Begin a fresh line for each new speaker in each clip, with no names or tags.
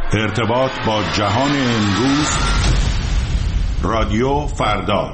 ارتباط با جهان امروز. رادیو فردا.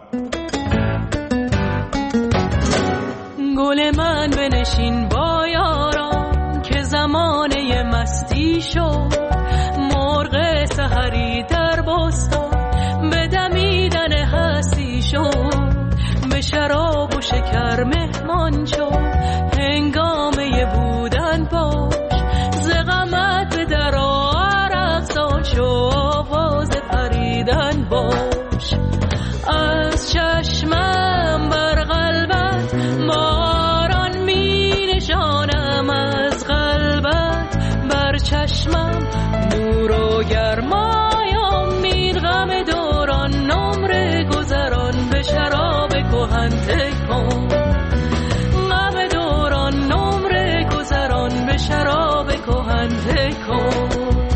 گل من بنشین با یاران که زمانه مستی شد، مرغ سحری در بستان به دمیدن هستی شد، به شراب و شکر مهمان شد، هنگامه بودن باش، ز غمت به در عرق سان شو، آواز پریدن باش. از چشمم بر قلبت باران می نشانم، از قلبت بر چشمم نور و گرمای امید، غم دوران نمره گذران به شراب کهن تکن، غم دوران نمره گذران به شراب کهن تکن.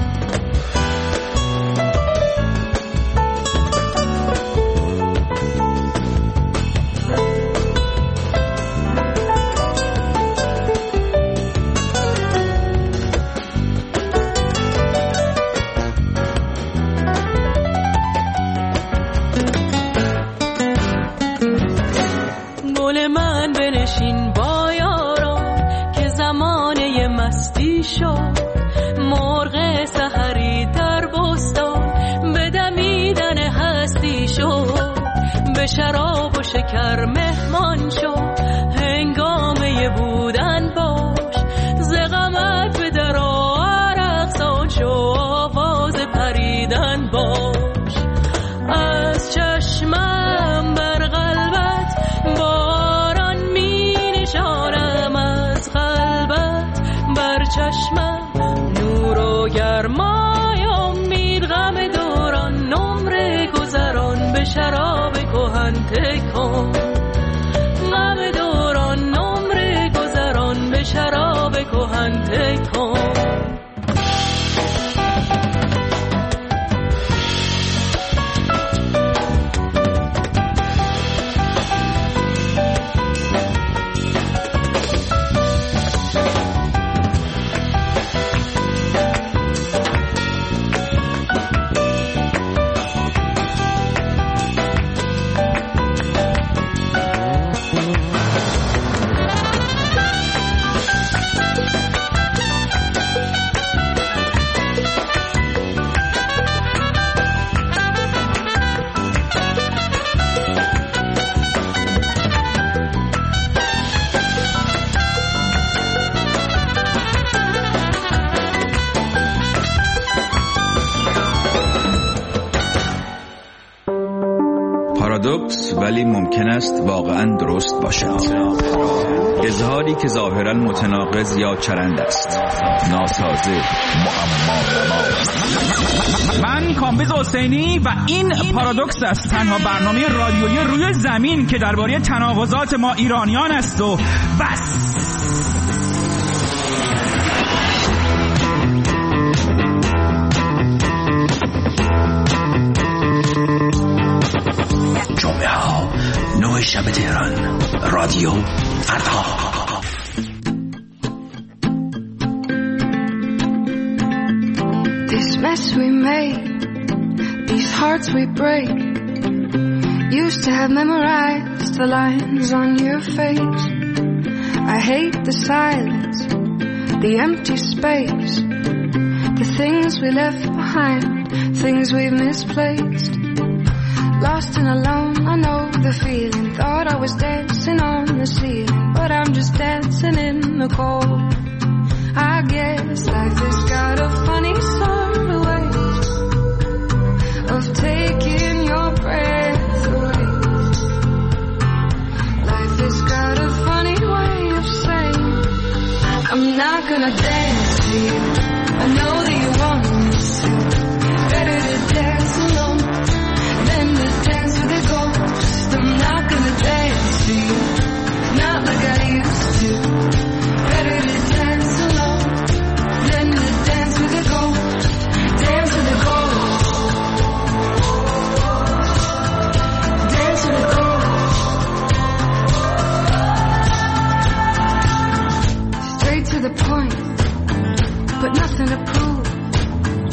مرغ سحری در بستان به دمیدن هستی شد، به شراب و شکر مهمان شد، هنگامه بودن باش، ز غمت به در عرق سان شو، آواز پریدن باش. از چشمم بر قلبت باران می نشانم، از قلبت بر چشمم نور و گرمای امید، غم دوران نمره گذران به شراب کهن تکن، غم دوران نمره گذران به شراب کهن تکن.
پارادوکس ولی ممکن است واقعا درست باشد. اظهاری که ظاهرا متناقض یا چرند است، ناسازه، معما.
من کامبیز حسینی و این پارادوکس است، تنها برنامه رادیویی روی زمین که درباره تناقضات ما ایرانیان است و بس.
جمعه ها 9 شب تهران، رادیو فردا.
This mess we made, these hearts we break, used to have memorized the lines on your face. I hate the silence, the empty space, the things we left behind, things we've misplaced. Lost and alone, I know the feeling. Thought I was dancing on the ceiling, but I'm just dancing in the cold. I guess life has got a funny sort of way of taking your breath away. Life has got a funny way of saying, I'm not gonna dance to you. I know that you want me to. Better to dance alone than to dance with a ghost. I'm not gonna dance to you, not like I used to. Better to dance alone than to dance with a ghost. Dance with a ghost. Dance with a ghost. Straight to the point, but nothing to prove.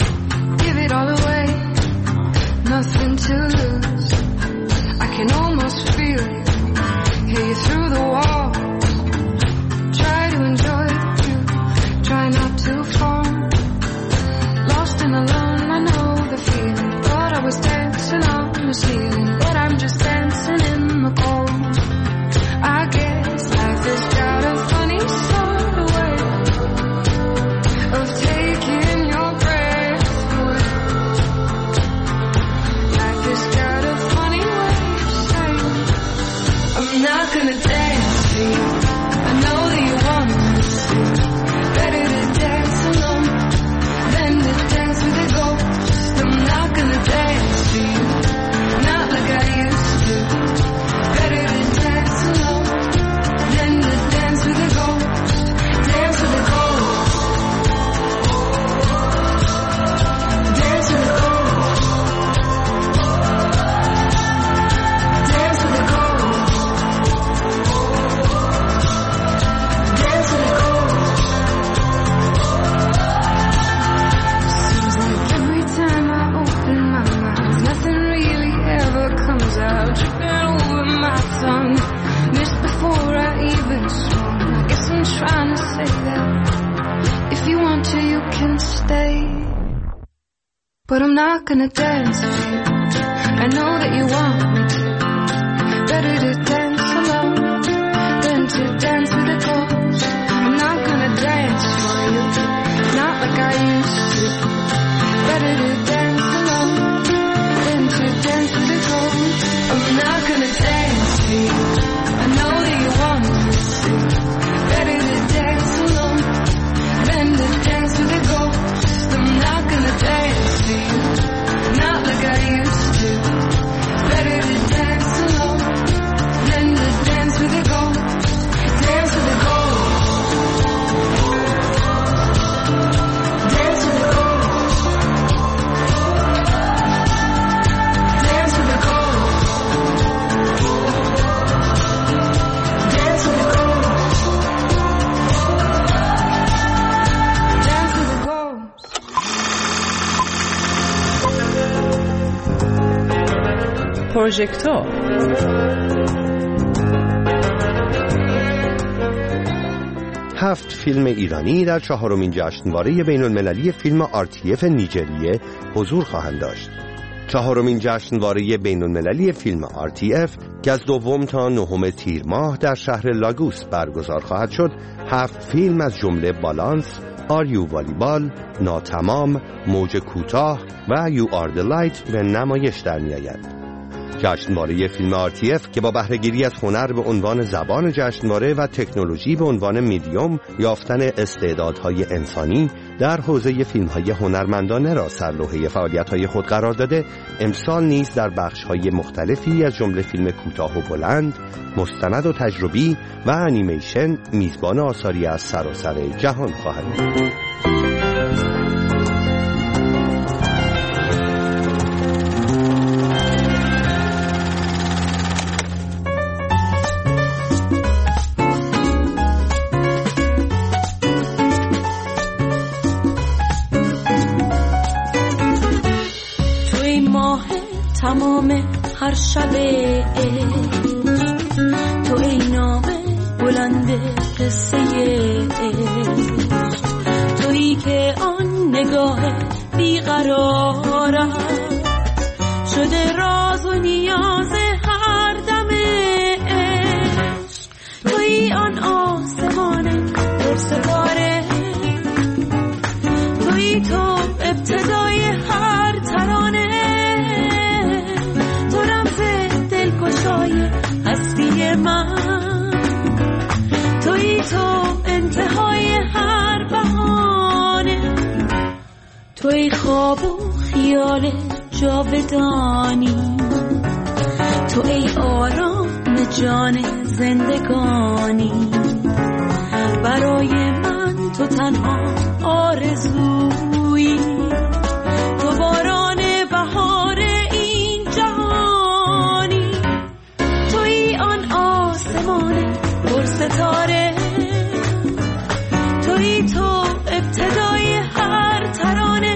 you, you can stay. But I'm not gonna dance with you. I know that you want me to. Better to dance alone than to dance with a ghost. I'm not gonna dance for you, not like I used to. Better to dance alone than to dance with a ghost. I'm not gonna dance for you. I know that you want me to. Better to dance alone than to dance with a ghost. I'm not gonna dance for you, not like I used to. Better to dance alone than to dance with a ghost. Dance with a ghost. Dance with a ghost. Dance with a ghost. Dance with a ghost. Dance with a ghost.
پروژکتور.
هفت فیلم ایرانی در 4مین جشنواره بین‌المللی فیلم RTF نیجریه حضور خواهند داشت. 4مین جشنواره بین‌المللی فیلم RTF که از 2 تا 9 تیر ماه در شهر لاگوس برگزار خواهد شد، 7 فیلم از جمله بالانس، آریو والیبال، ناتمام، موج کوتاه و یو آر دی لایت به نمایش در می‌آید. جشنواره فیلم RTF که با بهره‌گیری از هنر به عنوان زبان جشنواره و تکنولوژی به عنوان میدیوم یافتن استعدادهای انسانی در حوزه فیلم‌های هنرمندانه را سرلوحه فعالیت‌های خود قرار داده، امسال نیز در بخش‌های مختلفی از جمله فیلم کوتاه و بلند، مستند و تجربی و انیمیشن میزبان آثاری از سراسر جهان خواهد بود.
تمام هر شب تو ای نام بلند قصه تویی که آن نگاه بیقرارم شده راز و نیاز هر دم عشق تویی آن آسمان پرستاره تویی تو ابتدای هر ترانه هستی من تویی تو انتهای هر بهانه تویی خواب و خیال جاودانی تو ای آرام جان زندگانی برای من تو تنها آرزویی تو باران بهار این جهانی تویی آن آسمان پر ستاره تویی تو ابتدای هر ترانه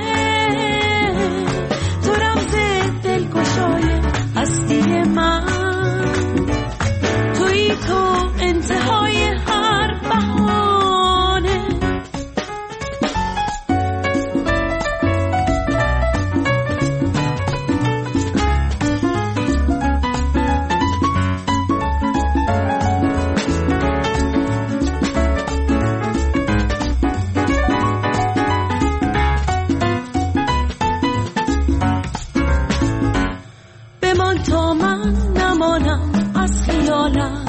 تو رمز دلگشای هستی من تویی تو انتهای هر بهانه بمان تا من نمانم از خیالم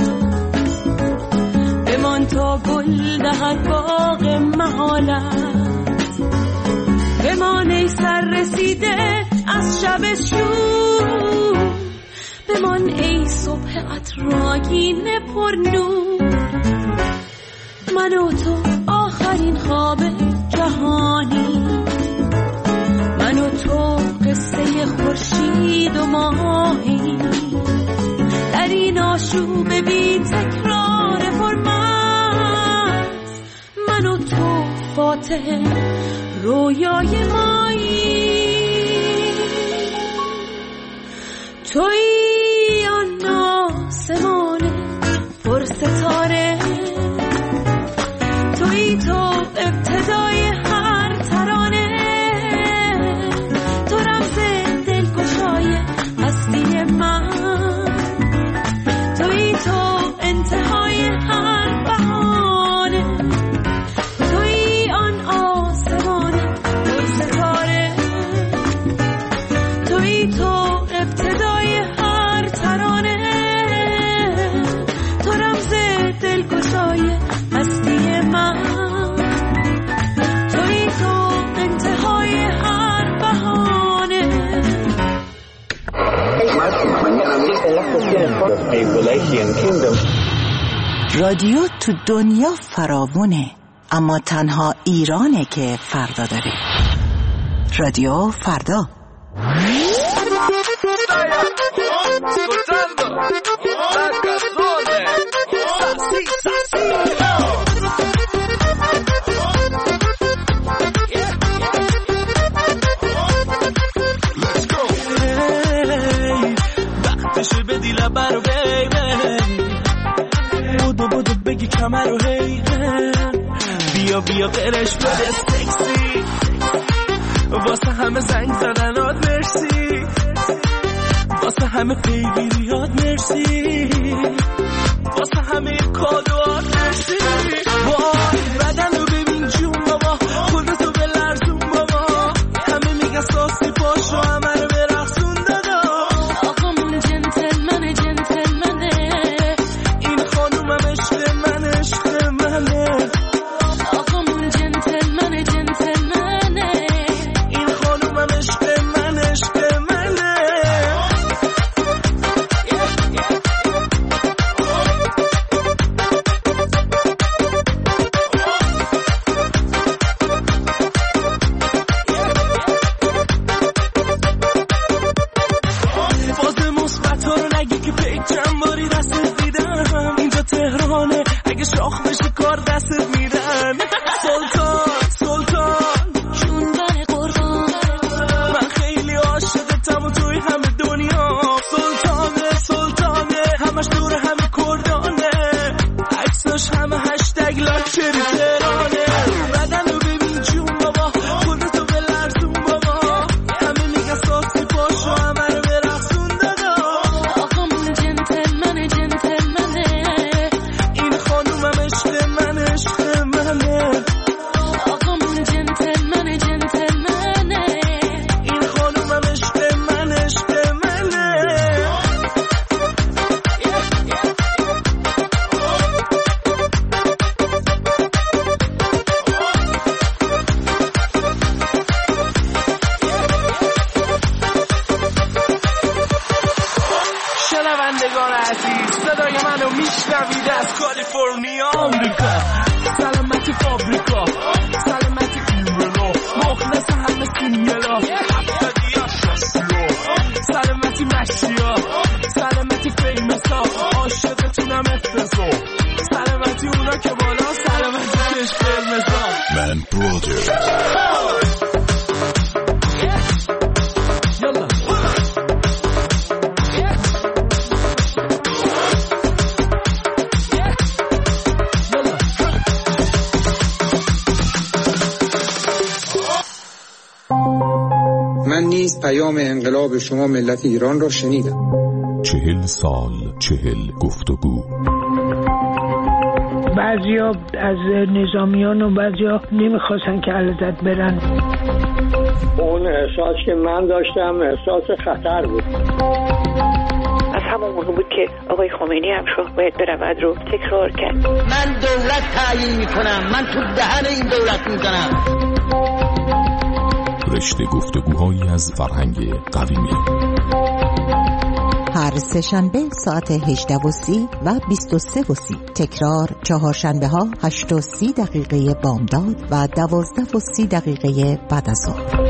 بمان تا گل دهد باغ محالت بمان ای سر رسیده از شب شور بمان ای صبح عطرآگین پر نور من و تو آخرین خواب جهانی من و تو قصه خورشید و ماهی در این آشوب بی تکرار پرمست من و تو فاتح رویای مایی تویی آن آسمان پر ستاره تویی تو ابتدای هر
رادیو تو دنیا فراوونه، اما تنها ایرانه که فردا داره. رادیو فردا.
وقتشه بدی لبه رو بودو بگی کمر رو هی بیا برش بده سکسی واسه همه زنگ زدنات مرسی واسه همه پیگیریات مرسی واسه همه کادوات مرسی وای بدن رو ببین جون بابا خودتو بلرزون بابا همه میگن ساسی پاشو همه رو برقصون دادا
آقامون جنتلمنه
این خانومم عشق منه
آقامون جنتلمنه
این خانومم عشق منه باز مثبت ها رو نگی که پیک چند باری دستت دیدم اینجا تهرانه اگه شاخ بشه کار دستت میدن سلطان
جون بر قربان
من خیلی عاشقتم و توی همه دنیا سلطانه همش دور همه کردانه عکساش همه هشتگ لاکچری تهرانه بدن رو ببین جون بابا خودتو بلرزون بابا همه میگن ساسی پاشو همه رو برقصون دادا
آقامون جنتلمنه
این خانومم عشق منه
آقامون جنتلمنه
این خانومم عشق منه شنوندگان عزیز صدای منو میشنوید از کالیفرنیا آمریکا سلامتی فابریکا سلامتی ایمرلو مخلص همه سینگلا هفتادی شستیو سلامتی مشیا سلامتی فیمسا عاشقتونم افتزو سلامتی اونا که بالا سلامتی کش قرمزا
من برادرز
یالا
من نیز پیام انقلاب شما ملت ایران را شنیدم.
40 سال 40 گفتگو.
بعضیا از نظامیان و بعضیا نمیخواستن که علازت برن.
اون احساس که من داشتم احساس خطر بود.
از همون موقع بود که آقای خمینی هم شد باید برود رو تکرار کرد.
من دولت تعیین میکنم، من تو دهن این دولت میزنم.
رشته گفتگوهایی از فرهنگ قویمی.
هر سه‌شنبه ساعت 18:30 و 23:30. تکرار چهارشنبه ها 8:30 بامداد و 12:30 بعد از ظهر.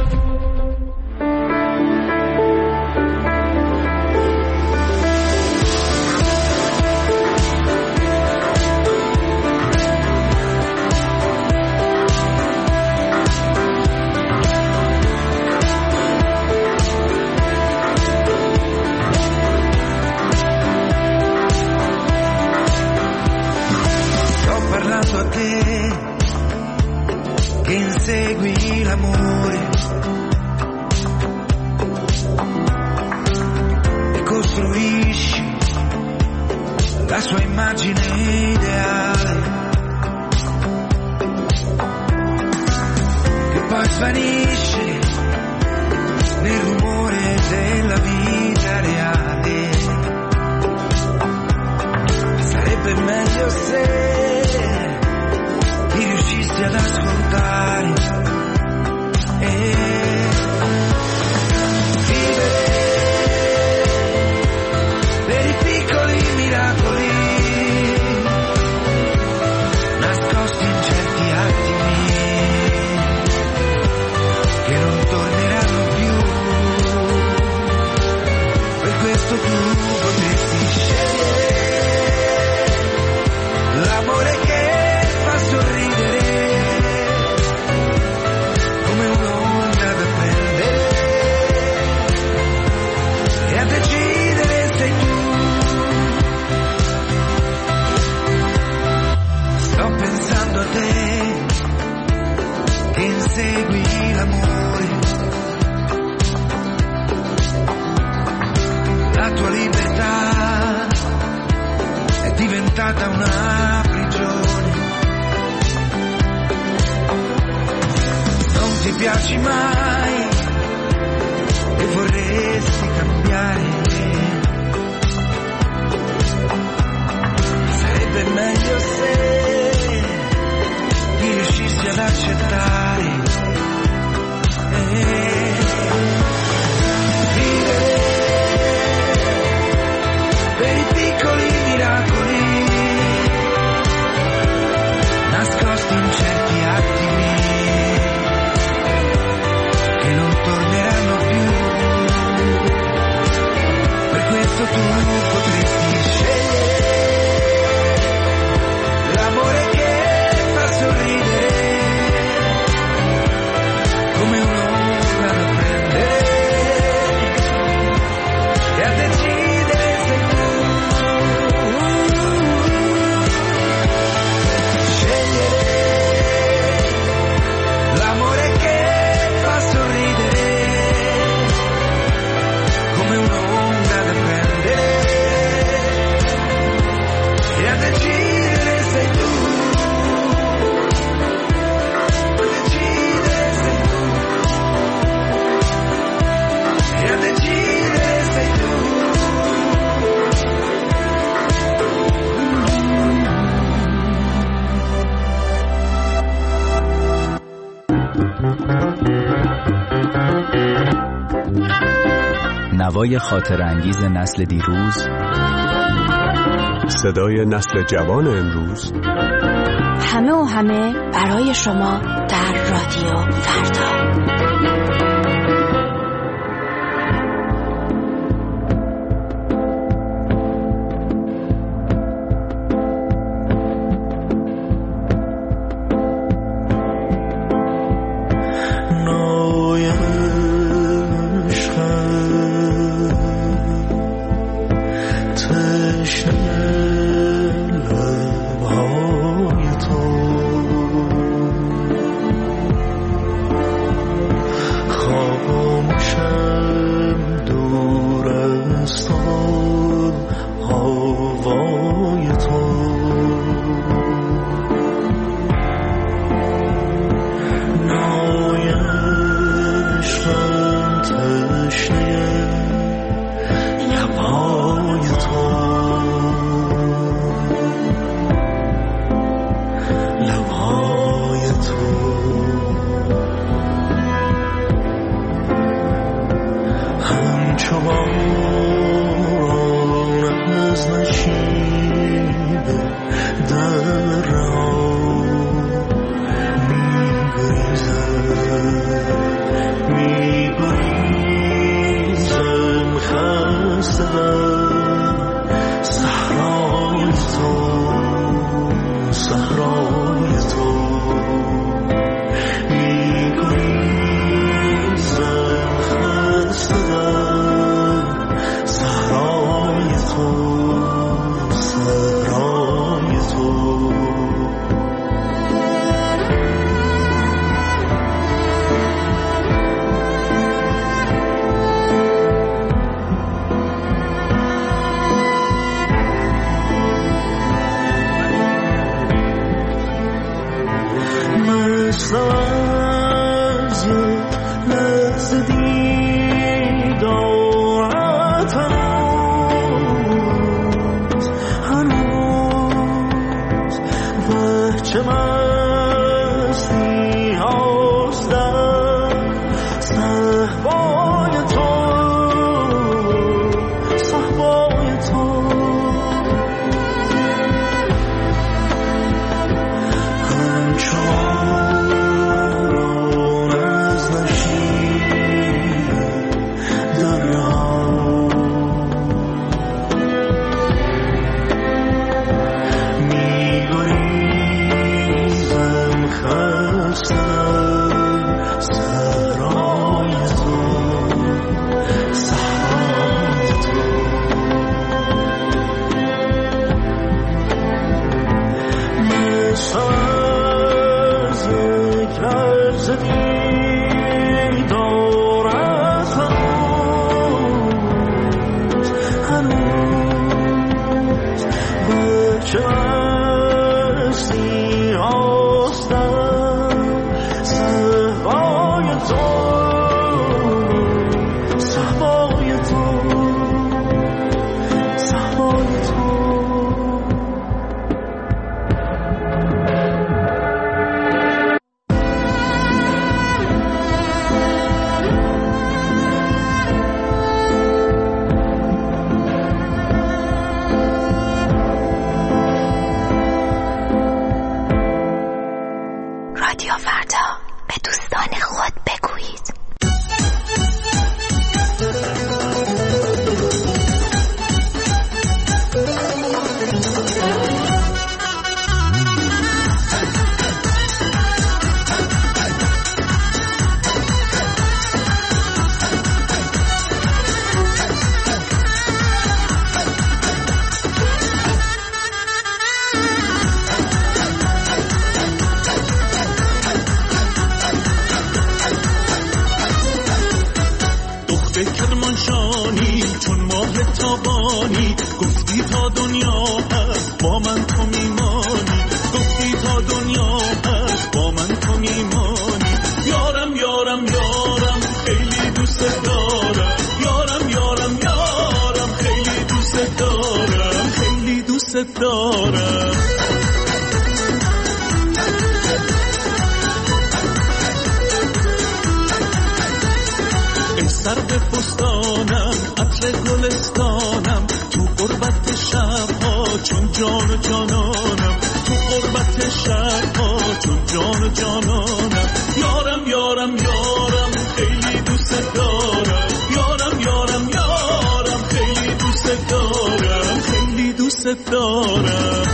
stata una prigione. Non ti piaci mai e vorresti cambiare. Sarebbe meglio se riuscissi ad accettare vivere per i piccoli miracoli nascosti in certi attimi che non torneranno più. Per questo tu potresti scegliere l'amore che fa sorridere come un'onda da prendere e a decidere sei tu. Scegliere l'amore che fa sorridere come un'onda da prendere e a decidere sei tu. A decidere sei tu. E a decidere sei tu.
نوای خاطر انگیز نسل دیروز،
صدای نسل جوان امروز،
همه و همه برای شما در رادیو فردا.
یارم خیلی دوست دارم، یارم یارم یارم خیلی دوست دارم، خیلی دوست دارم. ای سر به فستانم عطر گلستانم، تو غربت شبها چون جان و جانانم، تو غربت شبها چون جان و جانانم. یارم یارم یارم خیلی دوست دارم، یارم یارم یارم خیلی دوست دارم، خیلی دوست دارم.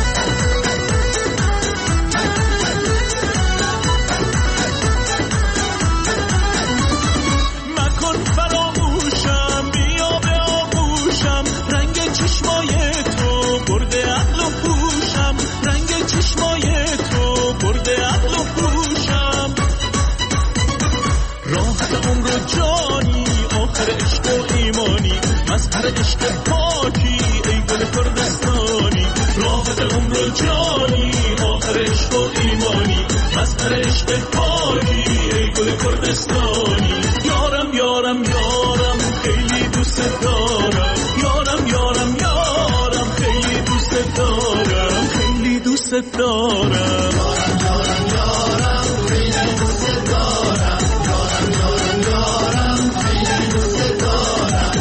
جانی آخر عشق و ایمانی، مظهر عشق پاکی ای گل کردستانی. راحت عمر و جانی آخر عشق و ایمانی، مظهر عشق پاکی ای گل کردستانی. یارم یارم یارم خیلی دوست دارم، یارم یارم یارم خیلی دوست دارم، خیلی دوست دارم. یارم یارم یارم خیلی دوست دارم، یارم یارم یارم خیلی دوست دارم.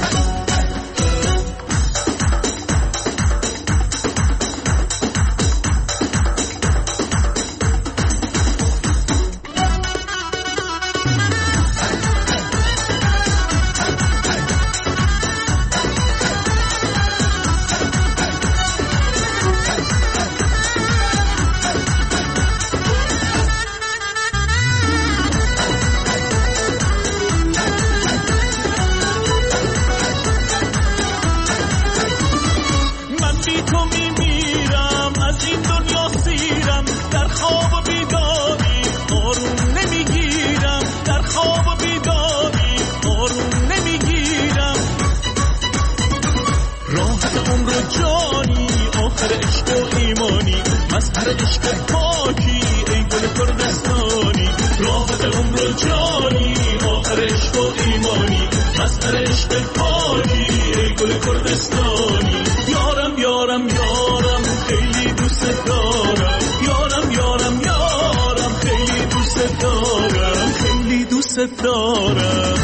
مظهر عشق پاکی ای گل کردستانی. راحت عمر و جانی آخر عشق و ایمانی، مظهر عشق پاکی ای گل کردستانی. یارم یارم یارم خیلی دوست دارم، یارم یارم یارم خیلی دوست دارم، خیلی دوست دارم.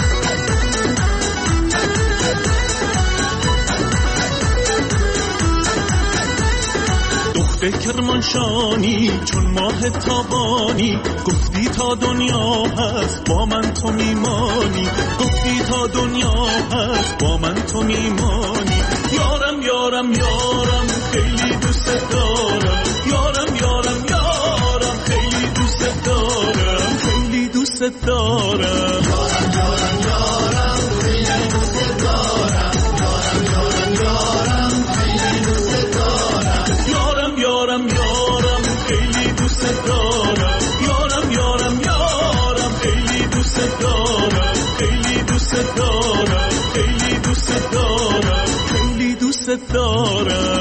به کرمانشانی چون ماه تابانی، گفتی تا دنیا هست با من تو میمانی، گفتی تا دنیا هست با من تو میمانی. یارم یارم یارم خیلی دوست دارم، یارم یارم یارم خیلی دوست دارم، خیلی دوست دارم. یارم یارم یارم خیلی دوست دارم، یارم یارم یارم خیلی دوست دارم. یارم یارم یارم خیلی دوست دارم، یارم یارم یارم خیلی دوست دارم، خیلی دوست دارم، خیلی دوست دارم، خیلی دوست دارم.